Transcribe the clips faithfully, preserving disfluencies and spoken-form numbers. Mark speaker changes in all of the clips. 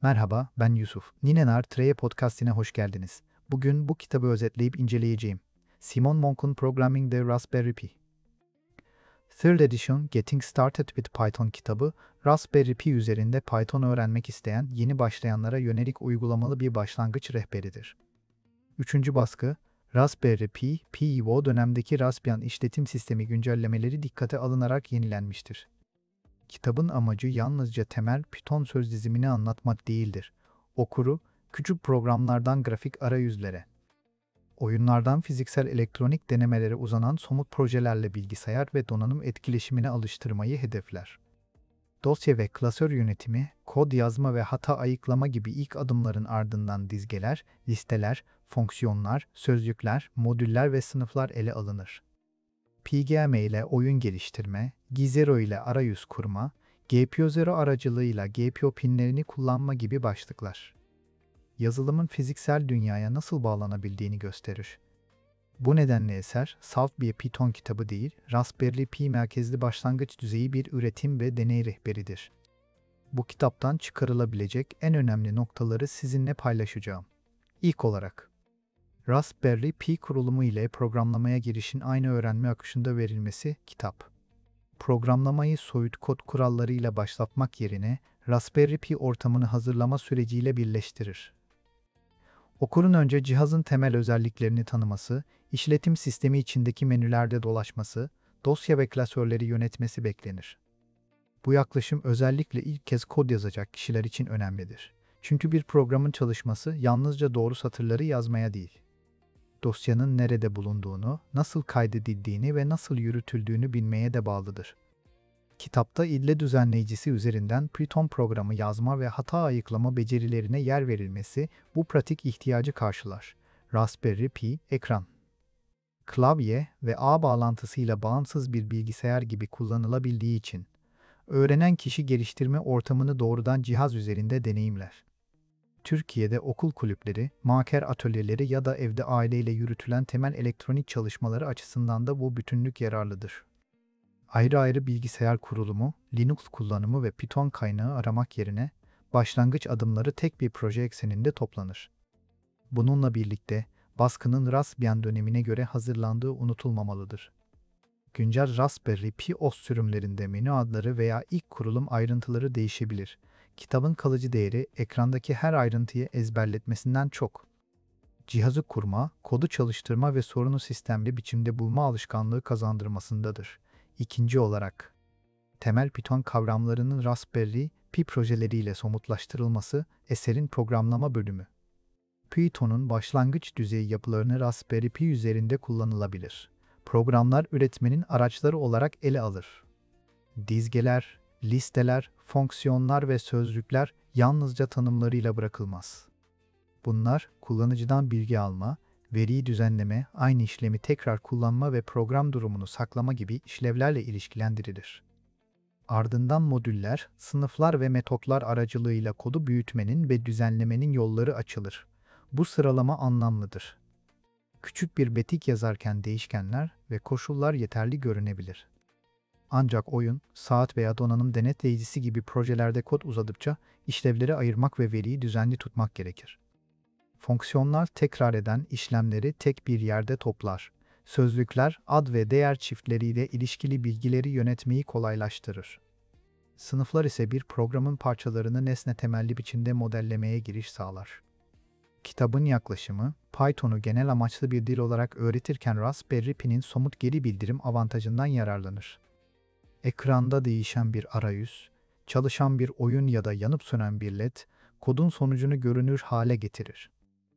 Speaker 1: Merhaba, ben Yusuf. Ninenar Treye Podcast'ine hoş geldiniz. Bugün bu kitabı özetleyip inceleyeceğim. Simon Monk'un Programming the Raspberry Pi. Third Edition Getting Started with Python kitabı, Raspberry Pi üzerinde Python öğrenmek isteyen yeni başlayanlara yönelik uygulamalı bir başlangıç rehberidir. Üçüncü baskı, Raspberry Pi, P I O dönemdeki Raspbian işletim sistemi güncellemeleri dikkate alınarak yenilenmiştir. Kitabın amacı yalnızca temel Python söz dizimini anlatmak değildir. Okuru, küçük programlardan grafik arayüzlere, oyunlardan fiziksel elektronik denemelere uzanan somut projelerle bilgisayar ve donanım etkileşimine alıştırmayı hedefler. Dosya ve klasör yönetimi, kod yazma ve hata ayıklama gibi ilk adımların ardından dizgeler, listeler, fonksiyonlar, sözcükler, modüller ve sınıflar ele alınır. Pgame ile oyun geliştirme, Gizero ile arayüz kurma, G P O Zero aracılığıyla G P O pinlerini kullanma gibi başlıklar. Yazılımın fiziksel dünyaya nasıl bağlanabildiğini gösterir. Bu nedenle eser, salt bir Python kitabı değil, Raspberry Pi merkezli başlangıç düzeyi bir üretim ve deney rehberidir. Bu kitaptan çıkarılabilecek en önemli noktaları sizinle paylaşacağım. İlk olarak, Raspberry Pi kurulumu ile programlamaya girişin aynı öğrenme akışında verilmesi, kitap. Programlamayı soyut kod kurallarıyla başlatmak yerine Raspberry Pi ortamını hazırlama süreciyle birleştirir. Okurun önce cihazın temel özelliklerini tanıması, işletim sistemi içindeki menülerde dolaşması, dosya ve klasörleri yönetmesi beklenir. Bu yaklaşım özellikle ilk kez kod yazacak kişiler için önemlidir. Çünkü bir programın çalışması yalnızca doğru satırları yazmaya değil, dosyanın nerede bulunduğunu, nasıl kaydedildiğini ve nasıl yürütüldüğünü bilmeye de bağlıdır. Kitapta ille düzenleyicisi üzerinden Python programı yazma ve hata ayıklama becerilerine yer verilmesi bu pratik ihtiyacı karşılar. Raspberry Pi, ekran, klavye ve ağ bağlantısıyla bağımsız bir bilgisayar gibi kullanılabildiği için, öğrenen kişi geliştirme ortamını doğrudan cihaz üzerinde deneyimler. Türkiye'de okul kulüpleri, maker atölyeleri ya da evde aileyle yürütülen temel elektronik çalışmaları açısından da bu bütünlük yararlıdır. Ayrı ayrı bilgisayar kurulumu, Linux kullanımı ve Python kaynağı aramak yerine başlangıç adımları tek bir proje ekseninde toplanır. Bununla birlikte baskının Raspbian dönemine göre hazırlandığı unutulmamalıdır. Güncel Raspberry Pi O S sürümlerinde menü adları veya ilk kurulum ayrıntıları değişebilir. Kitabın kalıcı değeri ekrandaki her ayrıntıyı ezberletmesinden çok, cihazı kurma, kodu çalıştırma ve sorunu sistemli biçimde bulma alışkanlığı kazandırmasındadır. İkinci olarak, temel Python kavramlarının Raspberry Pi projeleriyle somutlaştırılması, eserin programlama bölümü. Python'un başlangıç düzeyi yapılarını Raspberry Pi üzerinde kullanılabilir. Programlar üretmenin araçları olarak ele alır. Dizgeler, listeler, fonksiyonlar ve sözcükler yalnızca tanımlarıyla bırakılmaz. Bunlar, kullanıcıdan bilgi alma, veriyi düzenleme, aynı işlemi tekrar kullanma ve program durumunu saklama gibi işlevlerle ilişkilendirilir. Ardından modüller, sınıflar ve metotlar aracılığıyla kodu büyütmenin ve düzenlemenin yolları açılır. Bu sıralama anlamlıdır. Küçük bir betik yazarken değişkenler ve koşullar yeterli görünebilir. Ancak oyun, saat veya donanım denetleyicisi gibi projelerde kod uzadıkça işlevleri ayırmak ve veriyi düzenli tutmak gerekir. Fonksiyonlar tekrar eden işlemleri tek bir yerde toplar. Sözlükler, ad ve değer çiftleriyle ilişkili bilgileri yönetmeyi kolaylaştırır. Sınıflar ise bir programın parçalarını nesne temelli biçimde modellemeye giriş sağlar. Kitabın yaklaşımı, Python'u genel amaçlı bir dil olarak öğretirken Raspberry Pi'nin somut geri bildirim avantajından yararlanır. Ekranda değişen bir arayüz, çalışan bir oyun ya da yanıp sönen bir led, kodun sonucunu görünür hale getirir.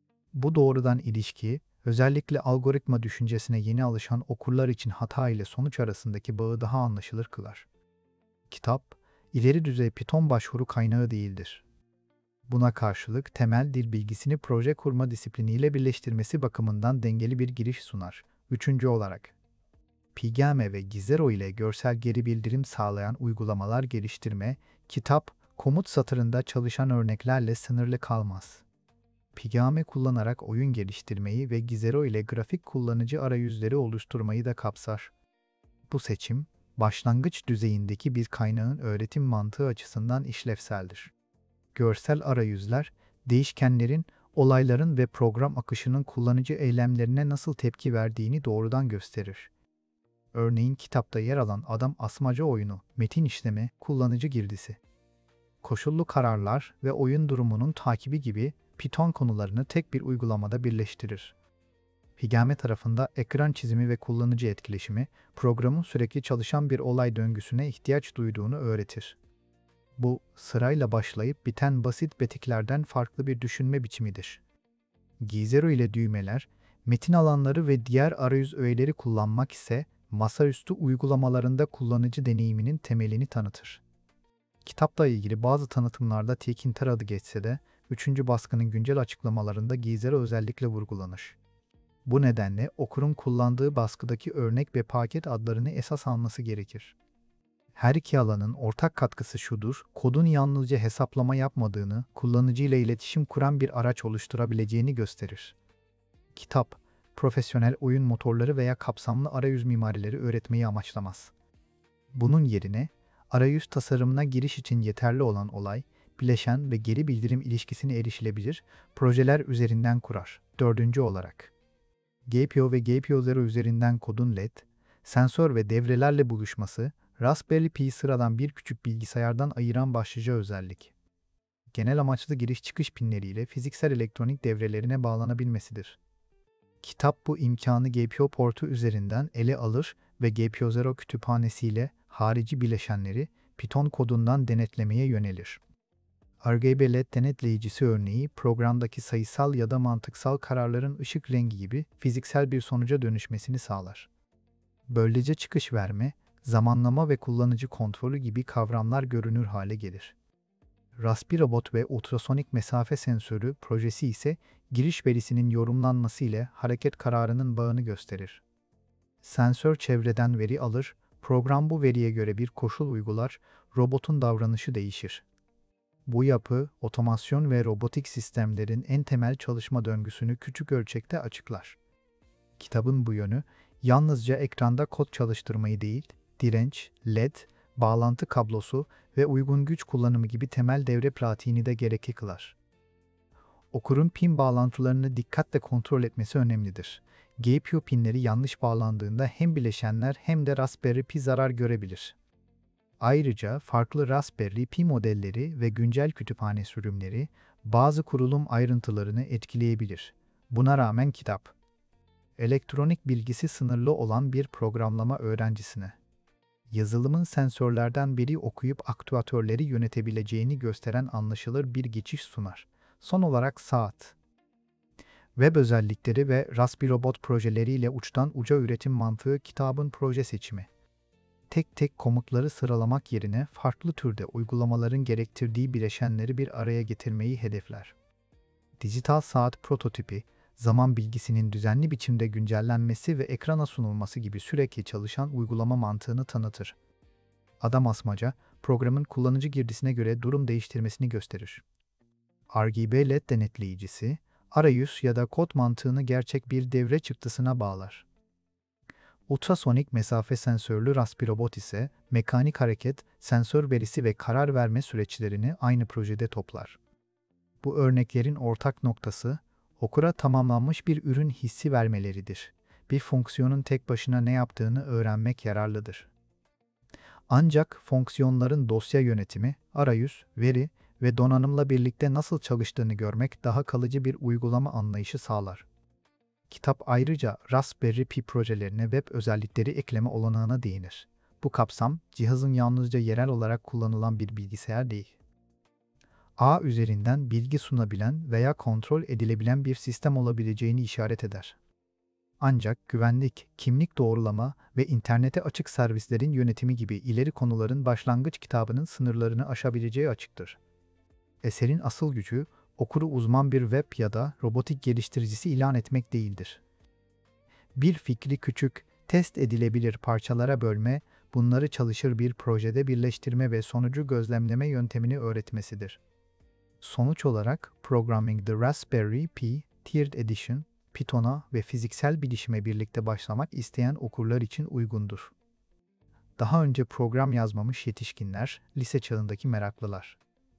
Speaker 1: Bu doğrudan ilişki, özellikle algoritma düşüncesine yeni alışan okurlar için hata ile sonuç arasındaki bağı daha anlaşılır kılar. Kitap, ileri düzey Python başvuru kaynağı değildir. Buna karşılık temel dil bilgisini proje kurma disipliniyle birleştirmesi bakımından dengeli bir giriş sunar. Üçüncü olarak, Pygame ve Gizero ile görsel geri bildirim sağlayan uygulamalar geliştirme, kitap, komut satırında çalışan örneklerle sınırlı kalmaz. Pygame kullanarak oyun geliştirmeyi ve Gizero ile grafik kullanıcı arayüzleri oluşturmayı da kapsar. Bu seçim, başlangıç düzeyindeki bir kaynağın öğretim mantığı açısından işlevseldir. görsel arayüzler, değişkenlerin, olayların ve program akışının kullanıcı eylemlerine nasıl tepki verdiğini doğrudan gösterir. Örneğin kitapta yer alan adam asmaca oyunu, metin işleme, kullanıcı girdisi, koşullu kararlar ve oyun durumunun takibi gibi Python konularını tek bir uygulamada birleştirir. Higame tarafında ekran çizimi ve kullanıcı etkileşimi, programın sürekli çalışan bir olay döngüsüne ihtiyaç duyduğunu öğretir. Bu, sırayla başlayıp biten basit betiklerden farklı bir düşünme biçimidir. Gizero ile düğmeler, metin alanları ve diğer arayüz öğeleri kullanmak ise masaüstü uygulamalarında kullanıcı deneyiminin temelini tanıtır. Kitapla ilgili bazı tanıtımlarda Tkinter adı geçse de, üçüncü baskının güncel açıklamalarında Gizero özellikle vurgulanır. Bu nedenle okurun kullandığı baskıdaki örnek ve paket adlarını esas alması gerekir. Her iki alanın ortak katkısı şudur, kodun yalnızca hesaplama yapmadığını, kullanıcıyla iletişim kuran bir araç oluşturabileceğini gösterir. Kitap, profesyonel oyun motorları veya kapsamlı arayüz mimarileri öğretmeyi amaçlamaz. Bunun yerine, arayüz tasarımına giriş için yeterli olan olay, bileşen ve geri bildirim ilişkisini erişilebilir, projeler üzerinden kurar. Dördüncü olarak, G P I O ve G P I O Zero üzerinden kodun L E D, sensör ve devrelerle buluşması, Raspberry Pi'yi sıradan bir küçük bilgisayardan ayıran başlıca özellik. Genel amaçlı giriş-çıkış pinleriyle fiziksel elektronik devrelerine bağlanabilmesidir. Kitap bu imkanı G P I O portu üzerinden ele alır ve G P I O Zero kütüphanesiyle harici bileşenleri Python kodundan denetlemeye yönelir. R G B L E D denetleyicisi örneği programdaki sayısal ya da mantıksal kararların ışık rengi gibi fiziksel bir sonuca dönüşmesini sağlar. Böylece çıkış verme, zamanlama ve kullanıcı kontrolü gibi kavramlar görünür hale gelir. Raspirobot ve ultrasonik mesafe sensörü projesi ise giriş verisinin yorumlanması ile hareket kararının bağını gösterir. Sensör çevreden veri alır, program bu veriye göre bir koşul uygular, robotun davranışı değişir. Bu yapı, otomasyon ve robotik sistemlerin en temel çalışma döngüsünü küçük ölçekte açıklar. Kitabın bu yönü, yalnızca ekranda kod çalıştırmayı değil, direnç, L E D, bağlantı kablosu ve uygun güç kullanımı gibi temel devre pratiğini de gerekli kılar. Okurun pin bağlantılarını dikkatle kontrol etmesi önemlidir. G P I O pinleri yanlış bağlandığında hem bileşenler hem de Raspberry Pi zarar görebilir. Ayrıca farklı Raspberry Pi modelleri ve güncel kütüphane sürümleri bazı kurulum ayrıntılarını etkileyebilir. Buna rağmen kitap, elektronik bilgisi sınırlı olan bir programlama öğrencisine, yazılımın sensörlerden biri okuyup aktüatörleri yönetebileceğini gösteren anlaşılır bir geçiş sunar. Son olarak saat, web özellikleri ve Raspirobot projeleriyle uçtan uca üretim mantığı kitabın proje seçimi. Tek tek komutları sıralamak yerine farklı türde uygulamaların gerektirdiği bileşenleri bir araya getirmeyi hedefler. Dijital saat prototipi, zaman bilgisinin düzenli biçimde güncellenmesi ve ekrana sunulması gibi sürekli çalışan uygulama mantığını tanıtır. Adam asmaca, programın kullanıcı girdisine göre durum değiştirmesini gösterir. R G B L E D denetleyicisi, arayüz ya da kod mantığını gerçek bir devre çıktısına bağlar. Ultrasonik mesafe sensörlü Raspirobot ise mekanik hareket, sensör verisi ve karar verme süreçlerini aynı projede toplar. Bu örneklerin ortak noktası, okura tamamlanmış bir ürün hissi vermeleridir. Bir fonksiyonun tek başına ne yaptığını öğrenmek yararlıdır. Ancak fonksiyonların dosya yönetimi, arayüz, veri ve donanımla birlikte nasıl çalıştığını görmek daha kalıcı bir uygulama anlayışı sağlar. Kitap ayrıca Raspberry Pi projelerine web özellikleri ekleme olanağına değinir. Bu kapsam, cihazın yalnızca yerel olarak kullanılan bir bilgisayar değil, ağ üzerinden bilgi sunabilen veya kontrol edilebilen bir sistem olabileceğini işaret eder. Ancak güvenlik, kimlik doğrulama ve internete açık servislerin yönetimi gibi ileri konuların başlangıç kitabının sınırlarını aşabileceği açıktır. Eserin asıl gücü, okuru uzman bir web ya da robotik geliştiricisi ilan etmek değildir. Bir fikri küçük, test edilebilir parçalara bölme, bunları çalışır bir projede birleştirme ve sonucu gözlemleme yöntemini öğretmesidir. Sonuç olarak, Programming the Raspberry Pi Tiered Edition, Python'a ve fiziksel bilişime birlikte başlamak isteyen okurlar için uygundur. Daha önce program yazmamış yetişkinler, lise çağındaki meraklılar,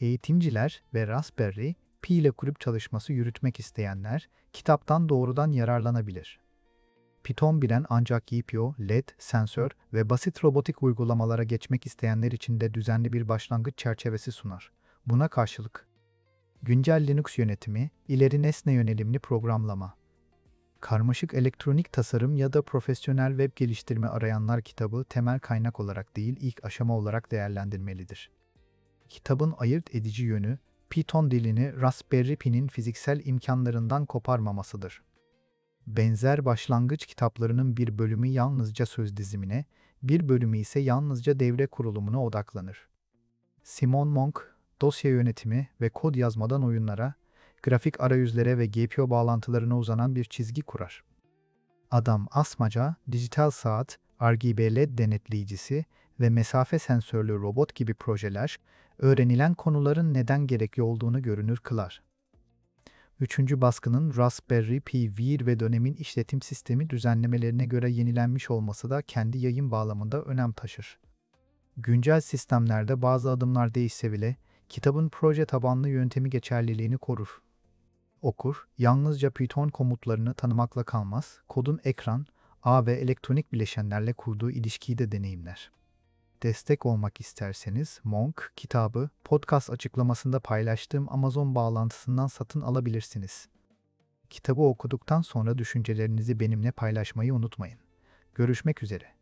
Speaker 1: Eğitimciler ve Raspberry Pi ile grup çalışması yürütmek isteyenler kitaptan doğrudan yararlanabilir. Python bilen ancak G P U, L E D, sensör ve basit robotik uygulamalara geçmek isteyenler için de düzenli bir başlangıç çerçevesi sunar. Buna karşılık, güncel Linux yönetimi, ileri nesne yönelimli programlama, karmaşık elektronik tasarım ya da profesyonel web geliştirme arayanlar kitabı temel kaynak olarak değil, ilk aşama olarak değerlendirmelidir. Kitabın ayırt edici yönü, Python dilini Raspberry Pi'nin fiziksel imkanlarından koparmamasıdır. Benzer başlangıç kitaplarının bir bölümü yalnızca söz dizimine, bir bölümü ise yalnızca devre kurulumuna odaklanır. Simon Monk, dosya yönetimi ve kod yazmadan oyunlara, grafik arayüzlere ve G P U bağlantılarına uzanan bir çizgi kurar. Adam asmaca, dijital saat, R G B L E D denetleyicisi ve mesafe sensörlü robot gibi projeler, öğrenilen konuların neden gerekli olduğunu görünür kılar. Üçüncü baskının Raspberry Pi Vir ve dönemin işletim sistemi düzenlemelerine göre yenilenmiş olması da kendi yayın bağlamında önem taşır. Güncel sistemlerde bazı adımlar değişse bile, kitabın proje tabanlı yöntemi geçerliliğini korur. Okur, yalnızca Python komutlarını tanımakla kalmaz, kodun ekran, ağ ve elektronik bileşenlerle kurduğu ilişkiyi de deneyimler. Destek olmak isterseniz Monk kitabı podcast açıklamasında paylaştığım Amazon bağlantısından satın alabilirsiniz. Kitabı okuduktan sonra düşüncelerinizi benimle paylaşmayı unutmayın. Görüşmek üzere.